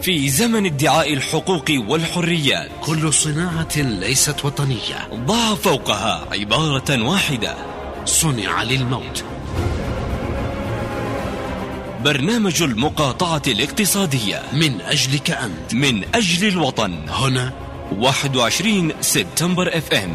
في زمن ادعاء الحقوق والحريات كل صناعة ليست وطنية ضع فوقها عبارة واحدة: صنع للموت. برنامج المقاطعة الاقتصادية من أجلك أنت، من أجل الوطن. هنا 21 سبتمبر FM.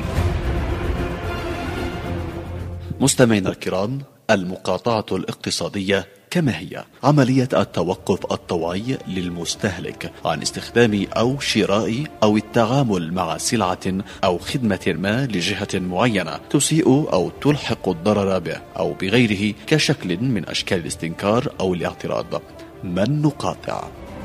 مستمعينا الكرام، المقاطعة الاقتصادية كما هي عملية التوقف الطوعي للمستهلك عن استخدام أو شراء أو التعامل مع سلعة أو خدمة ما لجهة معينة تسيء أو تلحق الضرر به أو بغيره كشكل من أشكال الاستنكار أو الاعتراض. من نقاطع؟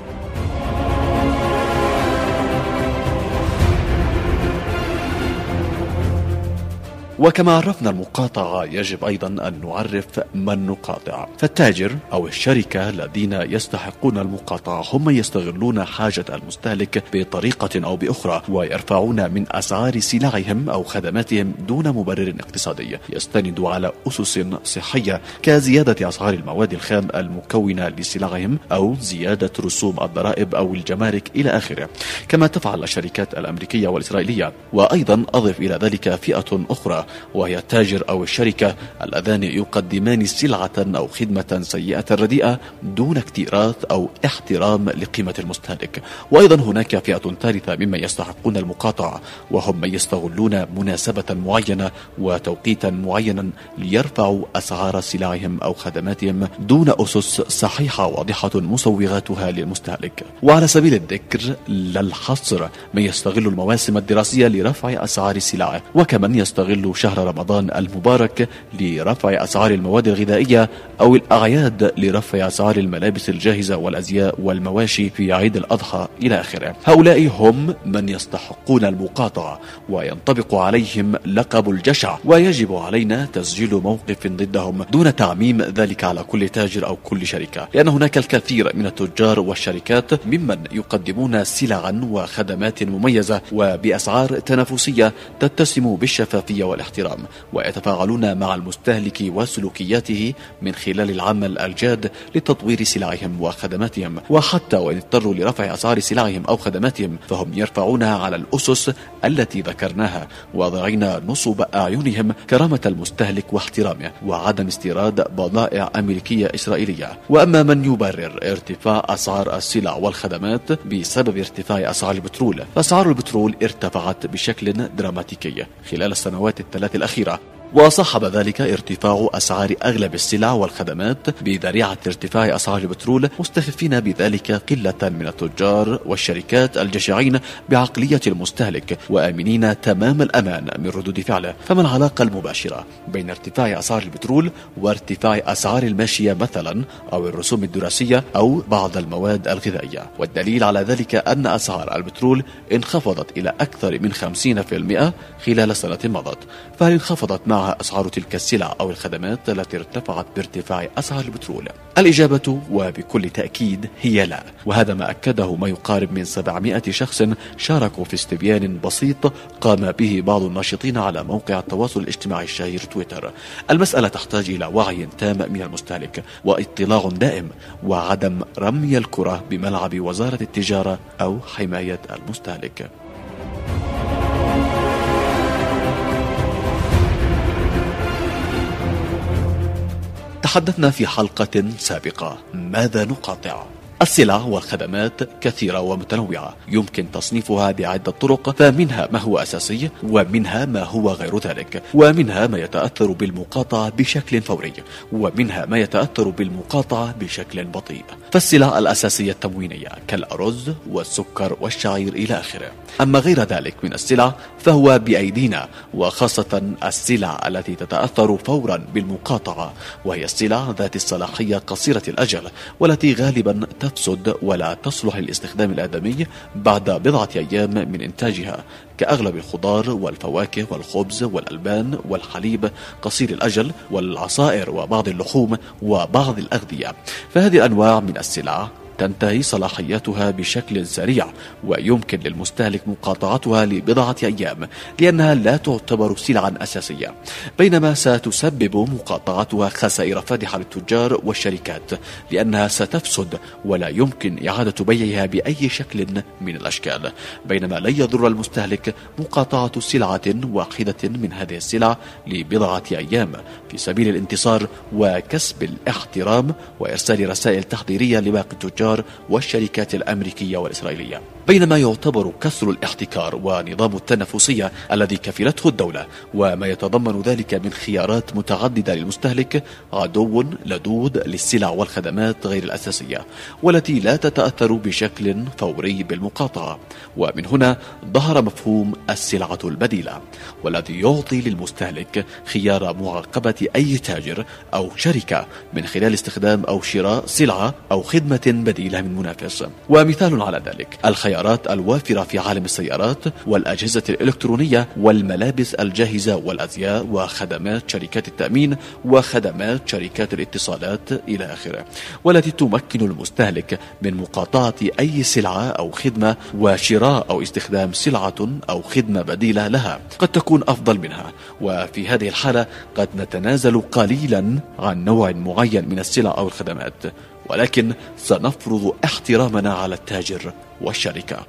وكما عرفنا المقاطعة، يجب أيضا أن نعرف من نقاطع. فالتاجر أو الشركة الذين يستحقون المقاطعة هم يستغلون حاجة المستهلك بطريقة أو بأخرى ويرفعون من أسعار سلعهم أو خدماتهم دون مبرر اقتصادي يستند على أسس صحية كزيادة أسعار المواد الخام المكونة لسلعهم أو زيادة رسوم الضرائب أو الجمارك إلى آخره، كما تفعل الشركات الأمريكية والإسرائيلية. وأيضا أضف إلى ذلك فئة أخرى، وهي التاجر أو الشركة اللذان يقدمان سلعة أو خدمة سيئة رديئة دون اكتراث أو احترام لقيمة المستهلك. وأيضا هناك فئة ثالثة ممن يستحقون المقاطعة، وهم من يستغلون مناسبة معينة وتوقيتا معينا ليرفعوا أسعار سلعهم أو خدماتهم دون أسس صحيحة واضحة مسوغاتها للمستهلك. وعلى سبيل الذكر لا الحصر، من يستغل المواسم الدراسية لرفع أسعار سلعه، وكمن يستغل شهر رمضان المبارك لرفع أسعار المواد الغذائية أو الأعياد لرفع أسعار الملابس الجاهزة والأزياء والمواشي في عيد الأضحى إلى آخره. هؤلاء هم من يستحقون المقاطعة وينطبق عليهم لقب الجشع، ويجب علينا تسجيل موقف ضدهم دون تعميم ذلك على كل تاجر أو كل شركة، لأن هناك الكثير من التجار والشركات ممن يقدمون سلعا وخدمات مميزة وبأسعار تنافسية تتسم بالشفافية والاحترام، ويتفاعلون مع المستهلك وسلوكياته من خلال العمل الجاد لتطوير سلعهم وخدماتهم. وحتى وإن اضطروا لرفع أسعار سلعهم أو خدماتهم فهم يرفعونها على الأسس التي ذكرناها، واضعين نصب أعينهم كرامة المستهلك واحترامه وعدم استيراد بضائع أمريكية إسرائيلية. وأما من يبرر ارتفاع أسعار السلع والخدمات بسبب ارتفاع أسعار البترول، فأسعار البترول ارتفعت بشكل دراماتيكي خلال السنوات الثلاث الأخيرة، وصاحب ذلك ارتفاع أسعار أغلب السلع والخدمات بذريعة ارتفاع أسعار البترول، مستخفين بذلك قلة من التجار والشركات الجشعين بعقلية المستهلك وآمنين تمام الأمان من ردود فعله. فما العلاقة المباشرة بين ارتفاع أسعار البترول وارتفاع أسعار الماشية مثلا أو الرسوم الدراسية أو بعض المواد الغذائية؟ والدليل على ذلك أن أسعار البترول انخفضت إلى أكثر من 50% خلال سنة مضت. فهل انخفضت مع أسعار تلك السلع أو الخدمات التي ارتفعت بارتفاع أسعار البترول؟ الإجابة وبكل تأكيد هي لا، وهذا ما أكده ما يقارب من 700 شخص شاركوا في استبيان بسيط قام به بعض الناشطين على موقع التواصل الاجتماعي الشهير تويتر. المسألة تحتاج إلى وعي تام من المستهلك واطلاع دائم وعدم رمي الكرة بملعب وزارة التجارة أو حماية المستهلك. تحدثنا في حلقة سابقة ماذا نقاطع؟ السلع والخدمات كثيرة ومتنوعة، يمكن تصنيفها بعدة طرق، فمنها ما هو أساسي ومنها ما هو غير ذلك، ومنها ما يتأثر بالمقاطعة بشكل فوري، ومنها ما يتأثر بالمقاطعة بشكل بطيء. فالسلع الأساسية التموينية كالأرز والسكر والشعير إلى آخره. أما غير ذلك من السلع فهو بأيدينا، وخاصة السلع التي تتأثر فورا بالمقاطعة، وهي السلع ذات الصلاحية قصيرة الأجل والتي غالبا تفسد ولا تصلح للاستخدام الآدمي بعد بضعة أيام من إنتاجها، كأغلب الخضار والفواكه والخبز والألبان والحليب قصير الأجل والعصائر وبعض اللحوم وبعض الأغذية. فهذه الأنواع من السلع تنتهي صلاحياتها بشكل سريع ويمكن للمستهلك مقاطعتها لبضعة أيام لأنها لا تعتبر سلعا أساسية، بينما ستسبب مقاطعتها خسائر فادحة للتجار والشركات لأنها ستفسد ولا يمكن إعادة بيعها بأي شكل من الأشكال، بينما لن يضر المستهلك مقاطعة سلعة واحدة من هذه السلع لبضعة أيام في سبيل الانتصار وكسب الاحترام وإرسال رسائل تحذيرية لباقي التجار والشركات الأمريكية والإسرائيلية. بينما يعتبر كسر الاحتكار ونظام التنافسية الذي كفلته الدولة وما يتضمن ذلك من خيارات متعددة للمستهلك عدو لدود للسلع والخدمات غير الأساسية والتي لا تتأثر بشكل فوري بالمقاطعة. ومن هنا ظهر مفهوم السلعة البديلة والذي يعطي للمستهلك خيار معاقبة أي تاجر أو شركة من خلال استخدام أو شراء سلعة أو خدمة بديلة من منافس. ومثال على ذلك الخيارات الوافرة في عالم السيارات والأجهزة الإلكترونية والملابس الجاهزة والأزياء وخدمات شركات التأمين وخدمات شركات الاتصالات إلى آخره، والتي تمكن المستهلك من مقاطعة أي سلعة أو خدمة وشراء أو استخدام سلعة أو خدمة بديلة لها قد تكون أفضل منها. وفي هذه الحالة قد نتنازل قليلا عن نوع معين من السلع أو الخدمات، ولكن سنفرض احترامنا على التاجر والشركة.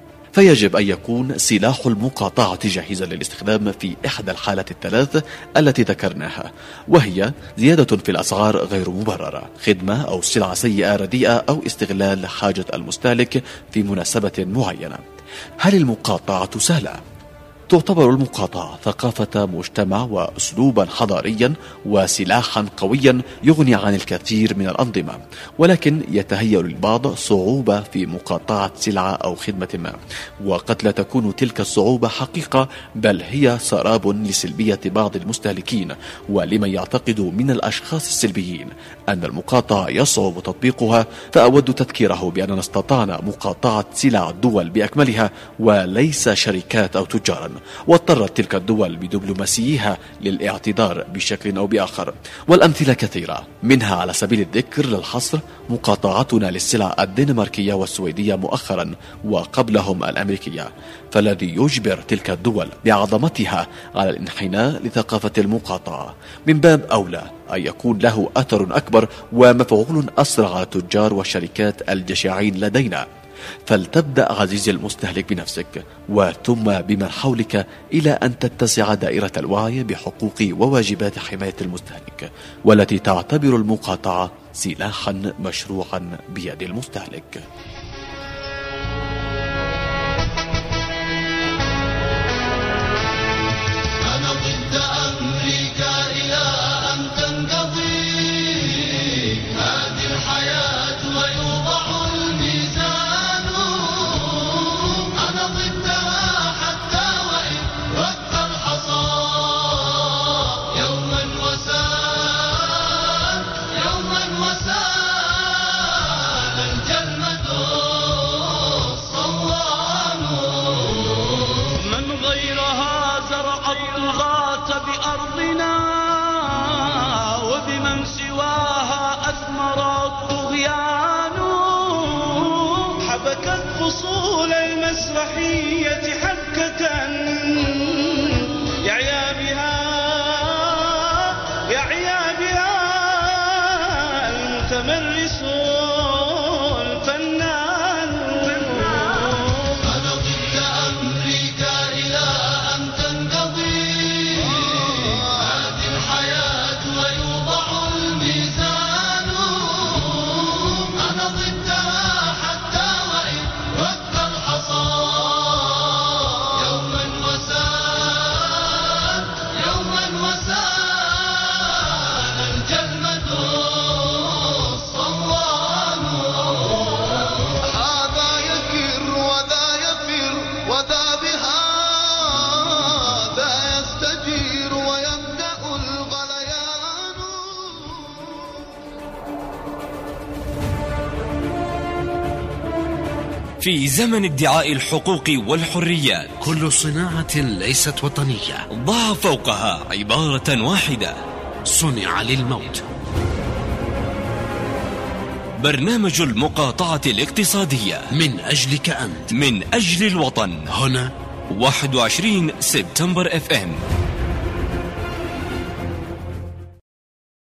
فيجب أن يكون سلاح المقاطعة جاهزا للاستخدام في إحدى الحالات الثلاث التي ذكرناها، وهي زيادة في الأسعار غير مبررة، خدمة أو سلعة سيئة رديئة، أو استغلال حاجة المستهلك في مناسبة معينة. هل المقاطعة سهلة؟ تعتبر المقاطعة ثقافة مجتمع وأسلوبا حضاريا وسلاحا قويا يغني عن الكثير من الأنظمة، ولكن يتهيأ للبعض صعوبة في مقاطعة سلعة أو خدمة ما، وقد لا تكون تلك الصعوبة حقيقة بل هي سراب لسلبية بعض المستهلكين ولمن يعتقد من الأشخاص السلبيين أن المقاطعة يصعب تطبيقها. فأود تذكيره بأننا استطعنا مقاطعة سلع الدول بأكملها وليس شركات أو تجارا، واضطرت تلك الدول بدبلوماسيها للاعتذار بشكل أو بآخر. والأمثلة كثيرة، منها على سبيل الذكر للحصر مقاطعتنا للسلع الدنماركية والسويدية مؤخرا وقبلهم الأمريكية، فالذي يجبر تلك الدول بعظمتها على الانحناء لثقافة المقاطعة من باب أولى أن يكون له أثر أكبر ومفعول أسرع على التجار والشركات الجشعين لدينا. فلتبدأ عزيزي المستهلك بنفسك وثم بمن حولك إلى أن تتسع دائرة الوعي بحقوق وواجبات حماية المستهلك، والتي تعتبر المقاطعة سلاحا مشروعا بيد المستهلك. أنا ضد أمريكا إلى أن تنقضي هذه الحياة ويوضع الميزان. أنا ضدها حتى وإن رق الحصى يوما وسال يوما وسال الجنة الصوان. من غيرها زرع الطغاة بأرضنا وبمن سواها أثمر الطغيان. حبكت فصول المسرحية حبكة يعيا بها المتمرس الفنان. أنا ضد أمريكا إلى أن تنقضي هذه الحياة ويوضع الميزان. أنا ضدها حتى وإن رق الحصى يوما وسال يوما وسال الجنة الصوان. هذا يكر وذا يفر وذا بهذا يستجير ويبدأ الغليان. في زمن ادعاء الحقوق والحريات كل صناعة ليست وطنية ضع فوقها عبارة واحدة: صنع للموت. برنامج المقاطعة الاقتصادية من أجلك أنت، من أجل الوطن. هنا 21 سبتمبر FM.